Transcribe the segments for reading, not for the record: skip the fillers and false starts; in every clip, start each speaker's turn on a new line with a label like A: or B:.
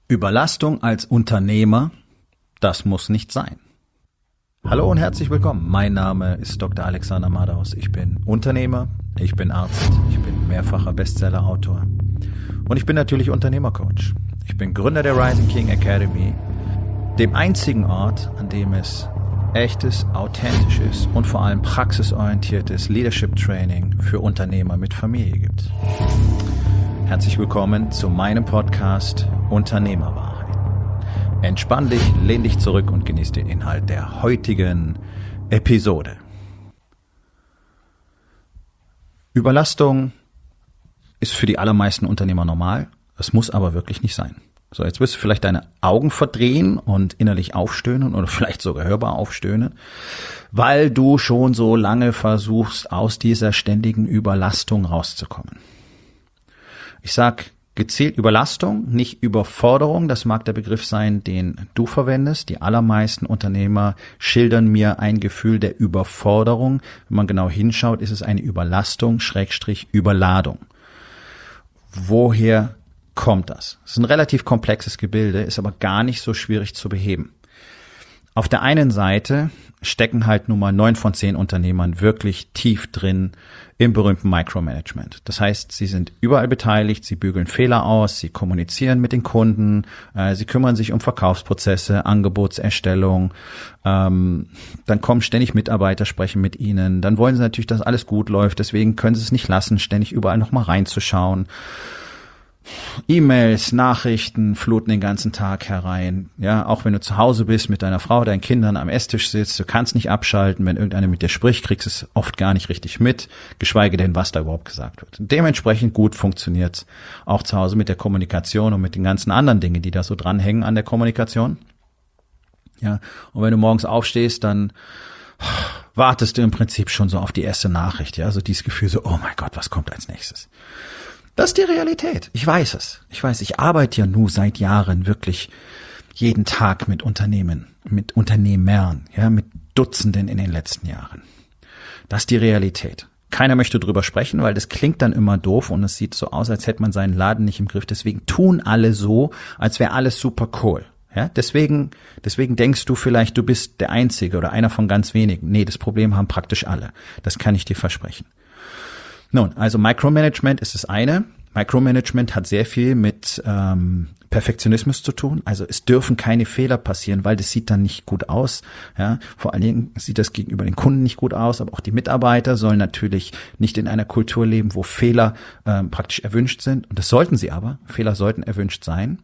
A: Überlastung als Unternehmer, das muss nicht sein. Hallo und herzlich willkommen. Mein Name ist Dr. Alexander Madaus. Ich bin Unternehmer, ich bin Arzt, ich bin mehrfacher Bestseller-Autor und ich bin natürlich Unternehmercoach. Ich bin Gründer der Rising King Academy, dem einzigen Ort, an dem es echtes, authentisches und vor allem praxisorientiertes Leadership Training für Unternehmer mit Familie gibt. Herzlich willkommen zu meinem Podcast Unternehmerwahrheit. Entspann dich, lehn dich zurück und genieß den Inhalt der heutigen Episode. Überlastung ist für die allermeisten Unternehmer normal, es muss aber wirklich nicht sein. So, jetzt wirst du vielleicht deine Augen verdrehen und innerlich aufstöhnen oder vielleicht sogar hörbar aufstöhnen, weil du schon so lange versuchst, aus dieser ständigen Überlastung rauszukommen. Ich sag gezielt Überlastung, nicht Überforderung. Das mag der Begriff sein, den du verwendest. Die allermeisten Unternehmer schildern mir ein Gefühl der Überforderung. Wenn man genau hinschaut, ist es eine Überlastung, Überladung. Woher kommt das? Es ist ein relativ komplexes Gebilde, ist aber gar nicht so schwierig zu beheben. Auf der einen Seite stecken halt nun mal 9 von 10 Unternehmern wirklich tief drin im berühmten Micromanagement. Das heißt, sie sind überall beteiligt, sie bügeln Fehler aus, sie kommunizieren mit den Kunden, sie kümmern sich um Verkaufsprozesse, Angebotserstellung, dann kommen ständig Mitarbeiter, sprechen mit ihnen, dann wollen sie natürlich, dass alles gut läuft, deswegen können sie es nicht lassen, ständig überall nochmal reinzuschauen. E-Mails, Nachrichten fluten den ganzen Tag herein. Ja, auch wenn du zu Hause bist mit deiner Frau, deinen Kindern am Esstisch sitzt, du kannst nicht abschalten. Wenn irgendeiner mit dir spricht, kriegst du es oft gar nicht richtig mit, geschweige denn, was da überhaupt gesagt wird. Dementsprechend gut funktioniert's auch zu Hause mit der Kommunikation und mit den ganzen anderen Dingen, die da so dranhängen an der Kommunikation. Ja, und wenn du morgens aufstehst, dann wartest du im Prinzip schon so auf die erste Nachricht. Ja, so dieses Gefühl so, oh mein Gott, was kommt als nächstes? Das ist die Realität. Ich weiß es. Ich arbeite ja nur seit Jahren wirklich jeden Tag mit Unternehmen, mit Unternehmern, ja, mit Dutzenden in den letzten Jahren. Das ist die Realität. Keiner möchte drüber sprechen, weil das klingt dann immer doof und es sieht so aus, als hätte man seinen Laden nicht im Griff. Deswegen tun alle so, als wäre alles super cool. Ja, deswegen denkst du vielleicht, du bist der Einzige oder einer von ganz wenigen. Nee, das Problem haben praktisch alle. Das kann ich dir versprechen. Nun, also Micromanagement ist das eine. Micromanagement hat sehr viel mit Perfektionismus zu tun. Also es dürfen keine Fehler passieren, weil das sieht dann nicht gut aus. Ja, vor allen Dingen sieht das gegenüber den Kunden nicht gut aus, aber auch die Mitarbeiter sollen natürlich nicht in einer Kultur leben, wo Fehler praktisch erwünscht sind. Und das sollten sie aber. Fehler sollten erwünscht sein.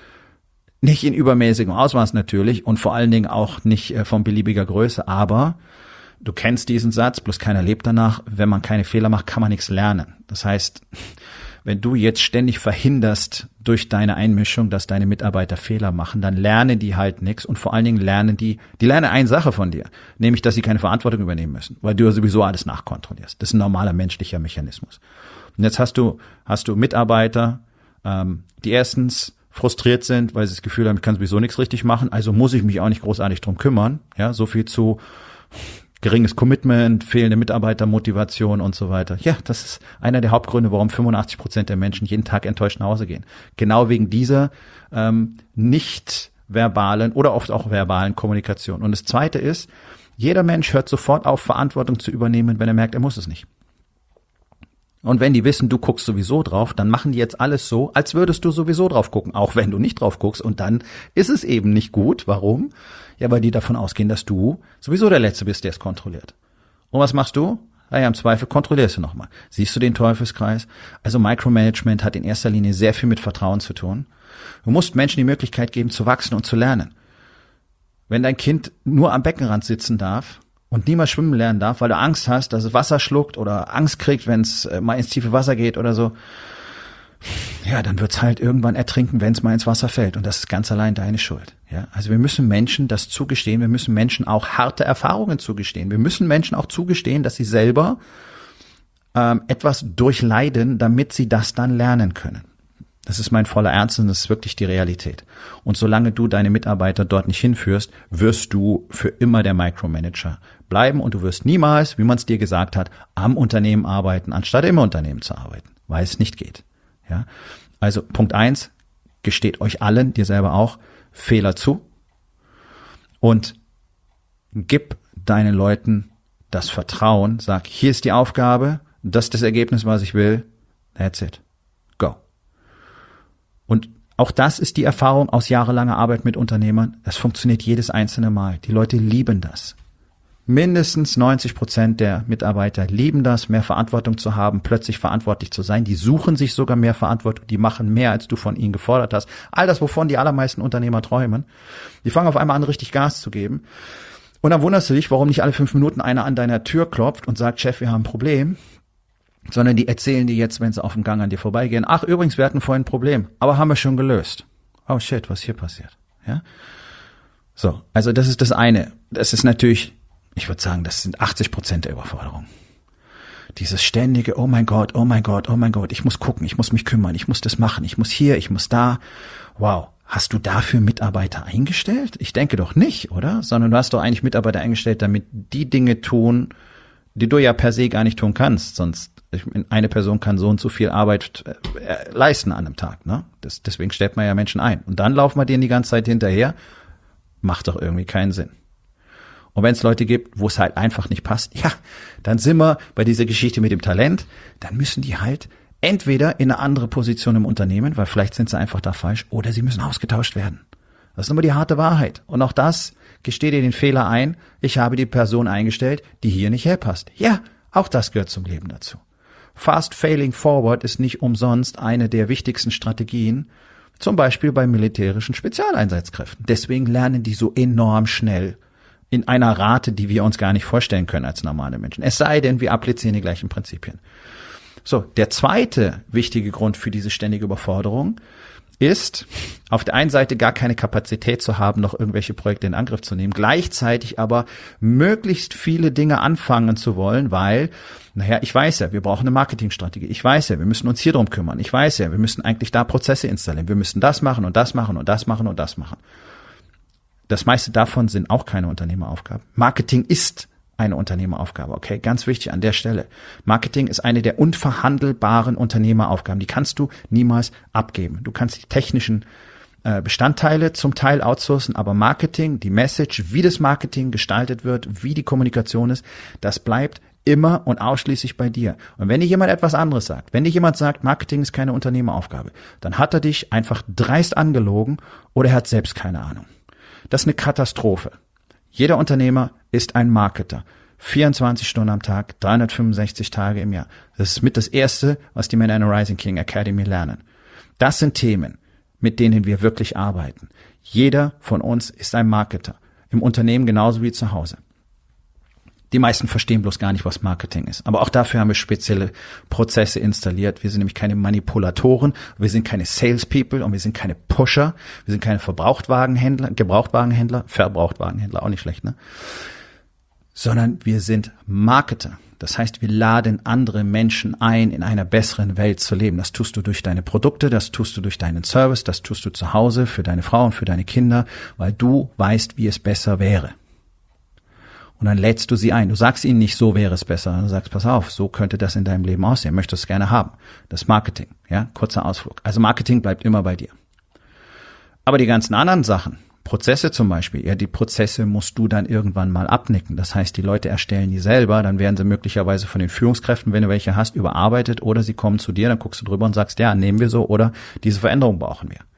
A: Nicht in übermäßigem Ausmaß natürlich und vor allen Dingen auch nicht von beliebiger Größe, aber du kennst diesen Satz, bloß keiner lebt danach. Wenn man keine Fehler macht, kann man nichts lernen. Das heißt, wenn du jetzt ständig verhinderst durch deine Einmischung, dass deine Mitarbeiter Fehler machen, dann lernen die halt nichts und vor allen Dingen lernen die lernen eine Sache von dir, nämlich, dass sie keine Verantwortung übernehmen müssen, weil du ja sowieso alles nachkontrollierst. Das ist ein normaler menschlicher Mechanismus. Und jetzt hast du Mitarbeiter, die erstens frustriert sind, weil sie das Gefühl haben, ich kann sowieso nichts richtig machen, also muss ich mich auch nicht großartig drum kümmern. Ja, so viel zu geringes Commitment, fehlende Mitarbeitermotivation und so weiter. Ja, das ist einer der Hauptgründe, warum 85% der Menschen jeden Tag enttäuscht nach Hause gehen. Genau wegen dieser nicht verbalen oder oft auch verbalen Kommunikation. Und das Zweite ist, jeder Mensch hört sofort auf, Verantwortung zu übernehmen, wenn er merkt, er muss es nicht. Und wenn die wissen, du guckst sowieso drauf, dann machen die jetzt alles so, als würdest du sowieso drauf gucken, auch wenn du nicht drauf guckst. Und dann ist es eben nicht gut. Warum? Ja, weil die davon ausgehen, dass du sowieso der Letzte bist, der es kontrolliert. Und was machst du? Naja, im Zweifel kontrollierst du nochmal. Siehst du den Teufelskreis? Also Micromanagement hat in erster Linie sehr viel mit Vertrauen zu tun. Du musst Menschen die Möglichkeit geben, zu wachsen und zu lernen. Wenn dein Kind nur am Beckenrand sitzen darf und niemals schwimmen lernen darf, weil du Angst hast, dass es Wasser schluckt oder Angst kriegt, wenn es mal ins tiefe Wasser geht oder so, ja, dann wird's halt irgendwann ertrinken, wenn es mal ins Wasser fällt. Und das ist ganz allein deine Schuld. Ja, also wir müssen Menschen das zugestehen. Wir müssen Menschen auch harte Erfahrungen zugestehen. Wir müssen Menschen auch zugestehen, dass sie selber etwas durchleiden, damit sie das dann lernen können. Das ist mein voller Ernst und das ist wirklich die Realität. Und solange du deine Mitarbeiter dort nicht hinführst, wirst du für immer der Micromanager bleiben und du wirst niemals, wie man es dir gesagt hat, am Unternehmen arbeiten, anstatt im Unternehmen zu arbeiten, weil es nicht geht. Ja, also Punkt 1, gesteht euch allen, dir selber auch, Fehler zu und gib deinen Leuten das Vertrauen, sag, hier ist die Aufgabe, das ist das Ergebnis, was ich will, that's it, go. Und auch das ist die Erfahrung aus jahrelanger Arbeit mit Unternehmern, das funktioniert jedes einzelne Mal, die Leute lieben das. Mindestens 90% der Mitarbeiter lieben das, mehr Verantwortung zu haben, plötzlich verantwortlich zu sein. Die suchen sich sogar mehr Verantwortung, die machen mehr, als du von ihnen gefordert hast. All das, wovon die allermeisten Unternehmer träumen. Die fangen auf einmal an, richtig Gas zu geben. Und dann wunderst du dich, warum nicht alle 5 Minuten einer an deiner Tür klopft und sagt, Chef, wir haben ein Problem. Sondern die erzählen dir jetzt, wenn sie auf dem Gang an dir vorbeigehen, ach, übrigens, wir hatten vorhin ein Problem, aber haben wir schon gelöst. Oh shit, was hier passiert? Ja? So, also das ist das eine. Das ist natürlich, ich würde sagen, das sind 80% der Überforderung. Dieses ständige, oh mein Gott, oh mein Gott, oh mein Gott, ich muss gucken, ich muss mich kümmern, ich muss das machen, ich muss hier, ich muss da. Wow, hast du dafür Mitarbeiter eingestellt? Ich denke doch nicht, oder? Sondern du hast doch eigentlich Mitarbeiter eingestellt, damit die Dinge tun, die du ja per se gar nicht tun kannst. Sonst, eine Person kann so und so viel Arbeit leisten an einem Tag. Ne? Deswegen stellt man ja Menschen ein. Und dann laufen wir denen die ganze Zeit hinterher. Macht doch irgendwie keinen Sinn. Und wenn es Leute gibt, wo es halt einfach nicht passt, ja, dann sind wir bei dieser Geschichte mit dem Talent, dann müssen die halt entweder in eine andere Position im Unternehmen, weil vielleicht sind sie einfach da falsch, oder sie müssen ausgetauscht werden. Das ist immer die harte Wahrheit. Und auch das, gesteh dir den Fehler ein, ich habe die Person eingestellt, die hier nicht herpasst. Ja, auch das gehört zum Leben dazu. Fast Failing Forward ist nicht umsonst eine der wichtigsten Strategien, zum Beispiel bei militärischen Spezialeinsatzkräften. Deswegen lernen die so enorm schnell in einer Rate, die wir uns gar nicht vorstellen können als normale Menschen. Es sei denn, wir applizieren die gleichen Prinzipien. So, der zweite wichtige Grund für diese ständige Überforderung ist, auf der einen Seite gar keine Kapazität zu haben, noch irgendwelche Projekte in Angriff zu nehmen, gleichzeitig aber möglichst viele Dinge anfangen zu wollen, weil, ich weiß ja, wir brauchen eine Marketingstrategie. Ich weiß ja, wir müssen uns hier drum kümmern. Ich weiß ja, wir müssen eigentlich da Prozesse installieren. Wir müssen das machen und das machen und das machen und das machen. Das meiste davon sind auch keine Unternehmeraufgaben. Marketing ist eine Unternehmeraufgabe, okay? Ganz wichtig an der Stelle. Marketing ist eine der unverhandelbaren Unternehmeraufgaben. Die kannst du niemals abgeben. Du kannst die technischen Bestandteile zum Teil outsourcen, aber Marketing, die Message, wie das Marketing gestaltet wird, wie die Kommunikation ist, das bleibt immer und ausschließlich bei dir. Und wenn dir jemand etwas anderes sagt, wenn dir jemand sagt, Marketing ist keine Unternehmeraufgabe, dann hat er dich einfach dreist angelogen oder er hat selbst keine Ahnung. Das ist eine Katastrophe. Jeder Unternehmer ist ein Marketer. 24 Stunden am Tag, 365 Tage im Jahr. Das ist mit das Erste, was die Männer in der Rising King Academy lernen. Das sind Themen, mit denen wir wirklich arbeiten. Jeder von uns ist ein Marketer. Im Unternehmen genauso wie zu Hause. Die meisten verstehen bloß gar nicht, was Marketing ist. Aber auch dafür haben wir spezielle Prozesse installiert. Wir sind nämlich keine Manipulatoren, wir sind keine Salespeople und wir sind keine Pusher, wir sind keine Gebrauchtwagenhändler, auch nicht schlecht, ne? Sondern wir sind Marketer. Das heißt, wir laden andere Menschen ein, in einer besseren Welt zu leben. Das tust du durch deine Produkte, das tust du durch deinen Service, das tust du zu Hause für deine Frau und für deine Kinder, weil du weißt, wie es besser wäre. Und dann lädst du sie ein. Du sagst ihnen nicht, so wäre es besser. Du sagst, pass auf, so könnte das in deinem Leben aussehen. Möchtest du es gerne haben. Das Marketing, ja, kurzer Ausflug. Also Marketing bleibt immer bei dir. Aber die ganzen anderen Sachen, Prozesse zum Beispiel, ja, die Prozesse musst du dann irgendwann mal abnicken. Das heißt, die Leute erstellen die selber, dann werden sie möglicherweise von den Führungskräften, wenn du welche hast, überarbeitet oder sie kommen zu dir, dann guckst du drüber und sagst, ja, nehmen wir so oder diese Veränderung brauchen wir.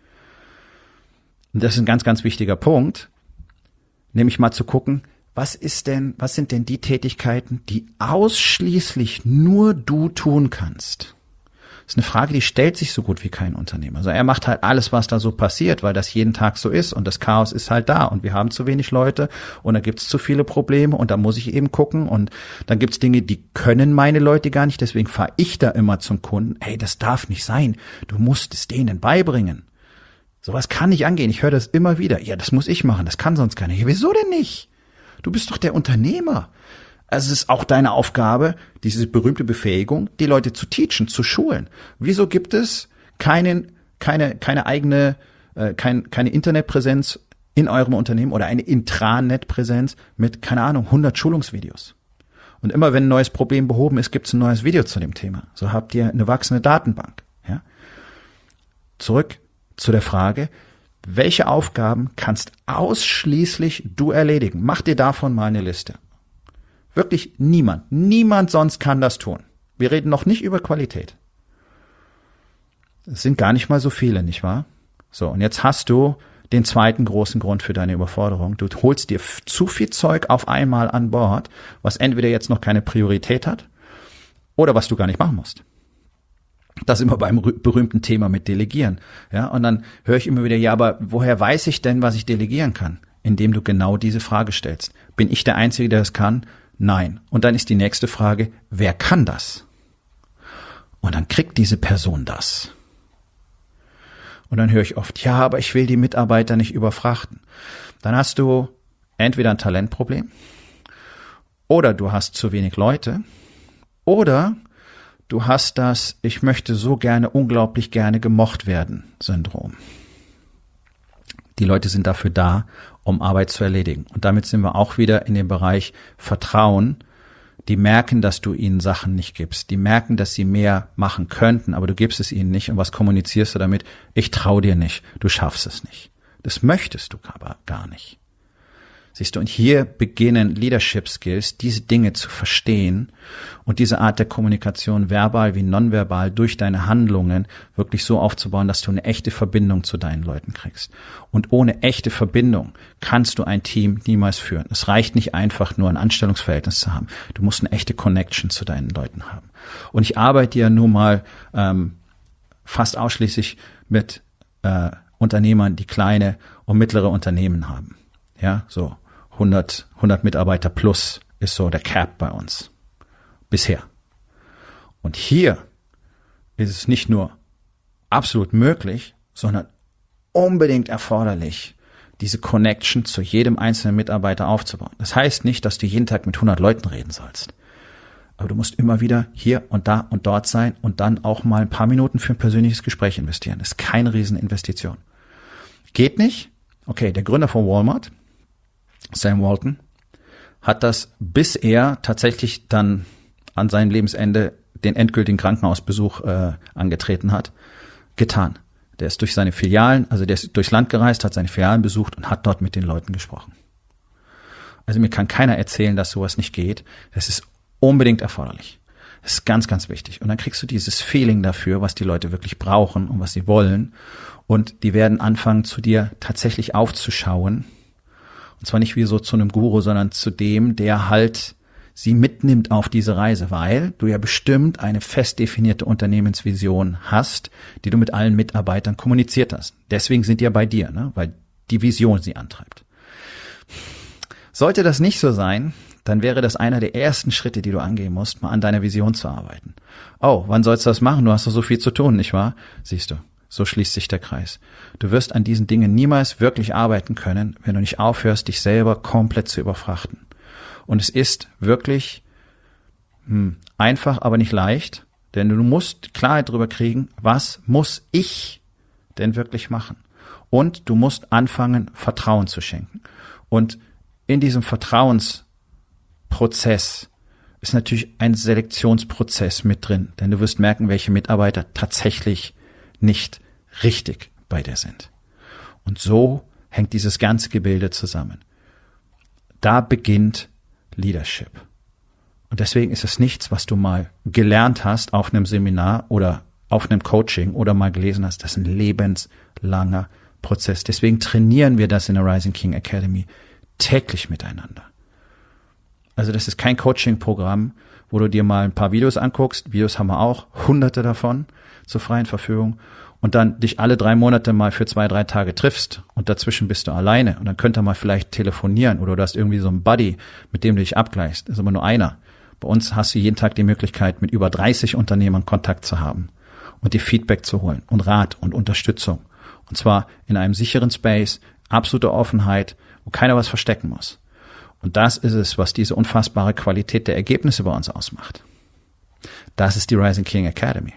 A: Und das ist ein ganz, ganz wichtiger Punkt, nämlich mal zu gucken, was sind denn die Tätigkeiten, die ausschließlich nur du tun kannst? Das ist eine Frage, die stellt sich so gut wie kein Unternehmer. Also er macht halt alles, was da so passiert, weil das jeden Tag so ist und das Chaos ist halt da und wir haben zu wenig Leute und da gibt's zu viele Probleme und da muss ich eben gucken und dann gibt's Dinge, die können meine Leute gar nicht, deswegen fahre ich da immer zum Kunden. Hey, das darf nicht sein, du musst es denen beibringen. Sowas kann nicht angehen, ich höre das immer wieder. Ja, das muss ich machen, das kann sonst keiner. Ja, wieso denn nicht? Du bist doch der Unternehmer. Also es ist auch deine Aufgabe, diese berühmte Befähigung, die Leute zu teachen, zu schulen. Wieso gibt es keine eigene, keine Internetpräsenz in eurem Unternehmen oder eine Intranet-Präsenz mit, 100 Schulungsvideos? Und immer wenn ein neues Problem behoben ist, gibt es ein neues Video zu dem Thema. So habt ihr eine wachsende Datenbank. Ja? Zurück zu der Frage, welche Aufgaben kannst ausschließlich du erledigen? Mach dir davon mal eine Liste. Wirklich niemand sonst kann das tun. Wir reden noch nicht über Qualität. Es sind gar nicht mal so viele, nicht wahr? So, und jetzt hast du den zweiten großen Grund für deine Überforderung. Du holst dir zu viel Zeug auf einmal an Bord, was entweder jetzt noch keine Priorität hat oder was du gar nicht machen musst. Das ist immer beim berühmten Thema mit Delegieren. Ja, und dann höre ich immer wieder, ja, aber woher weiß ich denn, was ich delegieren kann? Indem du genau diese Frage stellst. Bin ich der Einzige, der das kann? Nein. Und dann ist die nächste Frage, wer kann das? Und dann kriegt diese Person das. Und dann höre ich oft, ja, aber ich will die Mitarbeiter nicht überfrachten. Dann hast du entweder ein Talentproblem oder du hast zu wenig Leute oder du hast das, ich möchte so gerne, unglaublich gerne gemocht werden, Syndrom. Die Leute sind dafür da, um Arbeit zu erledigen. Und damit sind wir auch wieder in dem Bereich Vertrauen. Die merken, dass du ihnen Sachen nicht gibst. Die merken, dass sie mehr machen könnten, aber du gibst es ihnen nicht. Und was kommunizierst du damit? Ich traue dir nicht. Du schaffst es nicht. Das möchtest du aber gar nicht. Siehst du, und hier beginnen Leadership Skills, diese Dinge zu verstehen und diese Art der Kommunikation, verbal wie nonverbal, durch deine Handlungen wirklich so aufzubauen, dass du eine echte Verbindung zu deinen Leuten kriegst. Und ohne echte Verbindung kannst du ein Team niemals führen. Es reicht nicht einfach nur ein Anstellungsverhältnis zu haben. Du musst eine echte Connection zu deinen Leuten haben. Und ich arbeite ja nun mal fast ausschließlich mit Unternehmern, die kleine und mittlere Unternehmen haben. Ja, so 100 Mitarbeiter plus ist so der Cap bei uns. Bisher. Und hier ist es nicht nur absolut möglich, sondern unbedingt erforderlich, diese Connection zu jedem einzelnen Mitarbeiter aufzubauen. Das heißt nicht, dass du jeden Tag mit 100 Leuten reden sollst. Aber du musst immer wieder hier und da und dort sein und dann auch mal ein paar Minuten für ein persönliches Gespräch investieren. Das ist keine Rieseninvestition. Geht nicht? Okay, der Gründer von Walmart, Sam Walton, hat das, bis er tatsächlich dann an seinem Lebensende den endgültigen Krankenhausbesuch angetreten hat, getan. Der ist durch seine Filialen, also der ist durchs Land gereist, hat seine Filialen besucht und hat dort mit den Leuten gesprochen. Also mir kann keiner erzählen, dass sowas nicht geht. Das ist unbedingt erforderlich. Das ist ganz, ganz wichtig. Und dann kriegst du dieses Feeling dafür, was die Leute wirklich brauchen und was sie wollen. Und die werden anfangen, zu dir tatsächlich aufzuschauen. Und zwar nicht wie so zu einem Guru, sondern zu dem, der halt sie mitnimmt auf diese Reise, weil du ja bestimmt eine fest definierte Unternehmensvision hast, die du mit allen Mitarbeitern kommuniziert hast. Deswegen sind die ja bei dir, ne? Weil die Vision sie antreibt. Sollte das nicht so sein, dann wäre das einer der ersten Schritte, die du angehen musst, mal an deiner Vision zu arbeiten. Oh, wann sollst du das machen? Du hast doch so viel zu tun, nicht wahr? Siehst du. So schließt sich der Kreis. Du wirst an diesen Dingen niemals wirklich arbeiten können, wenn du nicht aufhörst, dich selber komplett zu überfrachten. Und es ist wirklich einfach, aber nicht leicht, denn du musst Klarheit darüber kriegen, was muss ich denn wirklich machen? Und du musst anfangen, Vertrauen zu schenken. Und in diesem Vertrauensprozess ist natürlich ein Selektionsprozess mit drin, denn du wirst merken, welche Mitarbeiter tatsächlich nicht richtig bei dir sind. Und so hängt dieses ganze Gebilde zusammen. Da beginnt Leadership. Und deswegen ist es nichts, was du mal gelernt hast auf einem Seminar oder auf einem Coaching oder mal gelesen hast. Das ist ein lebenslanger Prozess. Deswegen trainieren wir das in der Rising King Academy täglich miteinander. Also das ist kein Coaching-Programm, wo du dir mal ein paar Videos anguckst. Videos haben wir auch, hunderte davon zur freien Verfügung. Und dann dich alle 3 Monate mal für 2-3 Tage triffst und dazwischen bist du alleine. Und dann könnt ihr mal vielleicht telefonieren oder du hast irgendwie so einen Buddy, mit dem du dich abgleichst. Das ist aber nur einer. Bei uns hast du jeden Tag die Möglichkeit, mit über 30 Unternehmern Kontakt zu haben und dir Feedback zu holen und Rat und Unterstützung. Und zwar in einem sicheren Space, absolute Offenheit, wo keiner was verstecken muss. Und das ist es, was diese unfassbare Qualität der Ergebnisse bei uns ausmacht. Das ist die Rising King Academy.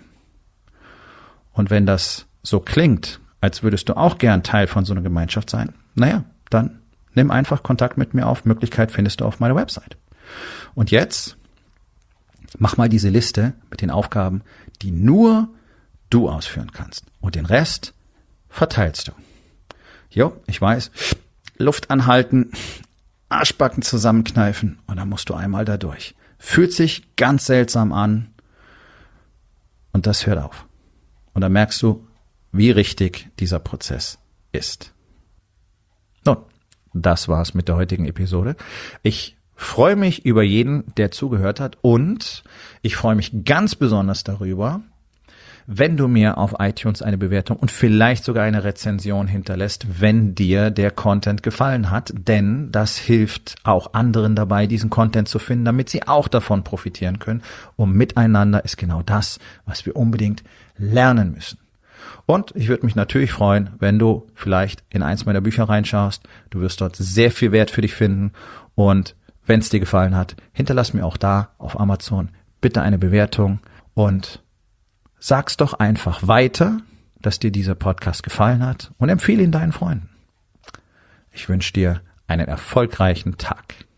A: Und wenn das so klingt, als würdest du auch gern Teil von so einer Gemeinschaft sein, naja, dann nimm einfach Kontakt mit mir auf. Möglichkeit findest du auf meiner Website. Und jetzt mach mal diese Liste mit den Aufgaben, die nur du ausführen kannst. Und den Rest verteilst du. Jo, ich weiß, Luft anhalten, Arschbacken zusammenkneifen und dann musst du einmal da durch. Fühlt sich ganz seltsam an und das hört auf. Und dann merkst du, wie richtig dieser Prozess ist. Nun, das war's mit der heutigen Episode. Ich freue mich über jeden, der zugehört hat und ich freue mich ganz besonders darüber, wenn du mir auf iTunes eine Bewertung und vielleicht sogar eine Rezension hinterlässt, wenn dir der Content gefallen hat, denn das hilft auch anderen dabei, diesen Content zu finden, damit sie auch davon profitieren können. Und miteinander ist genau das, was wir unbedingt lernen müssen. Und ich würde mich natürlich freuen, wenn du vielleicht in eins meiner Bücher reinschaust. Du wirst dort sehr viel Wert für dich finden und wenn es dir gefallen hat, hinterlass mir auch da auf Amazon bitte eine Bewertung und sag's doch einfach weiter, dass dir dieser Podcast gefallen hat und empfehle ihn deinen Freunden. Ich wünsche dir einen erfolgreichen Tag.